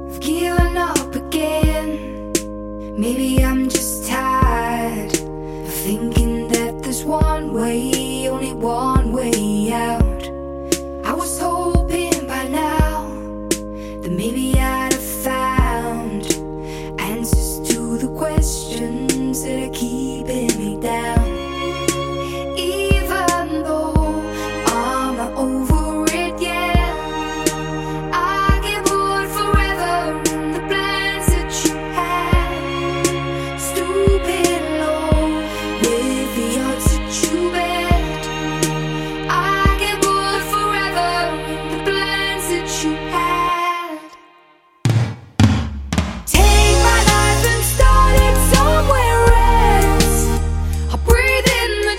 I've given up again. Maybe I'm just tired of thinking that there's one way, only one way out. I was hoping by now that maybe I'd have found answers to the questions that are keeping me down. Even though I'm not over it yet, I get bored forever in the plans that you had. Stooping low with the odds that you bet. I get bored forever in the plans that you had. Take my life and start it somewhere else. I'll breathe in the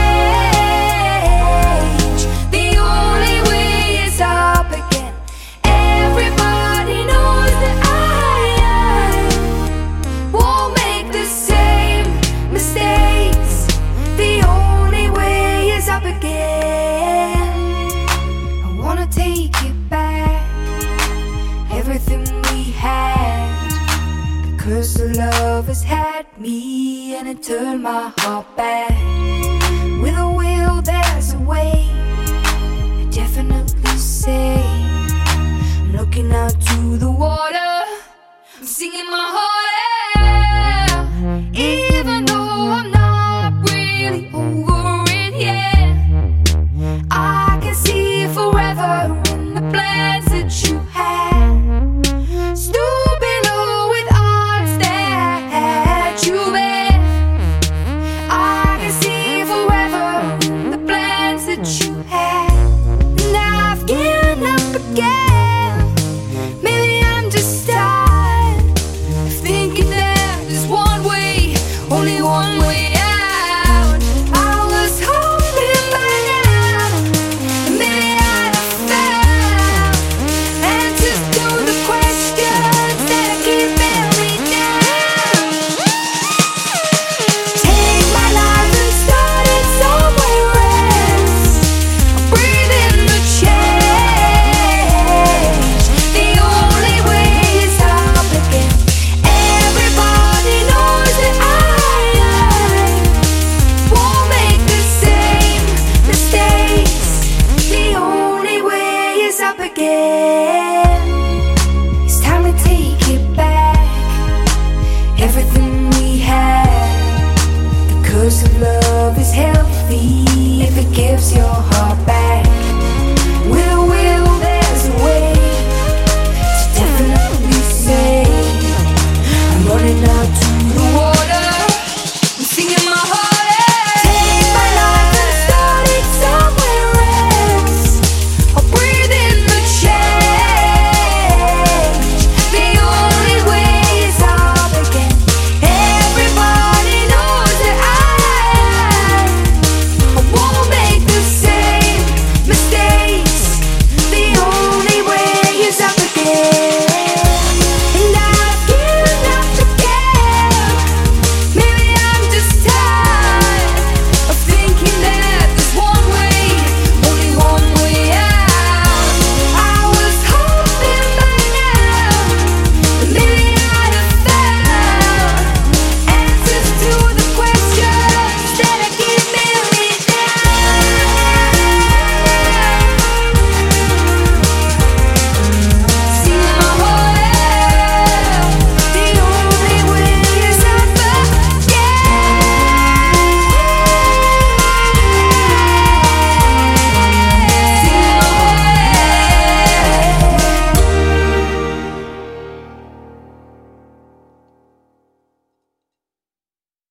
change. The only way is up again. Everybody knows that I won't make the same mistakes. The only way is up again. I wanna take it back, everything we had. The curse of love has had me, and it turned my heart back. With a will, there's a way. I definitely say I'm looking out to the water.